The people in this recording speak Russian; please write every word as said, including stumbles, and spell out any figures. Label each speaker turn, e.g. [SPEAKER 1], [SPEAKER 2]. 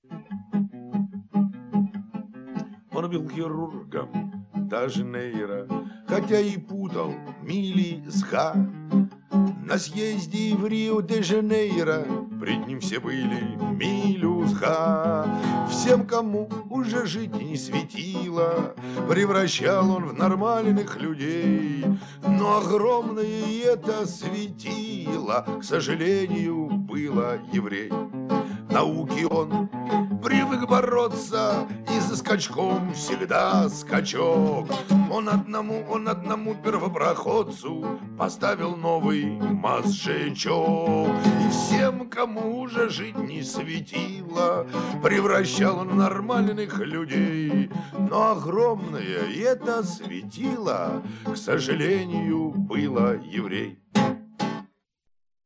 [SPEAKER 1] Он был хирургом даже Нейра, хотя и путал мили с ха. На съезде в Рио-де-Жанейро пред ним все были милю с ха. Всем, кому уже жить не светило, превращал он в нормальных людей. Но огромное это светило, к сожалению, было еврей. Науки он привык бороться, и за скачком всегда скачок. Он одному, он одному первопроходцу поставил новый мозжечок. И всем, кому уже жить не светило, превращал он в нормальных людей. Но огромное это светило, к сожалению, было еврей.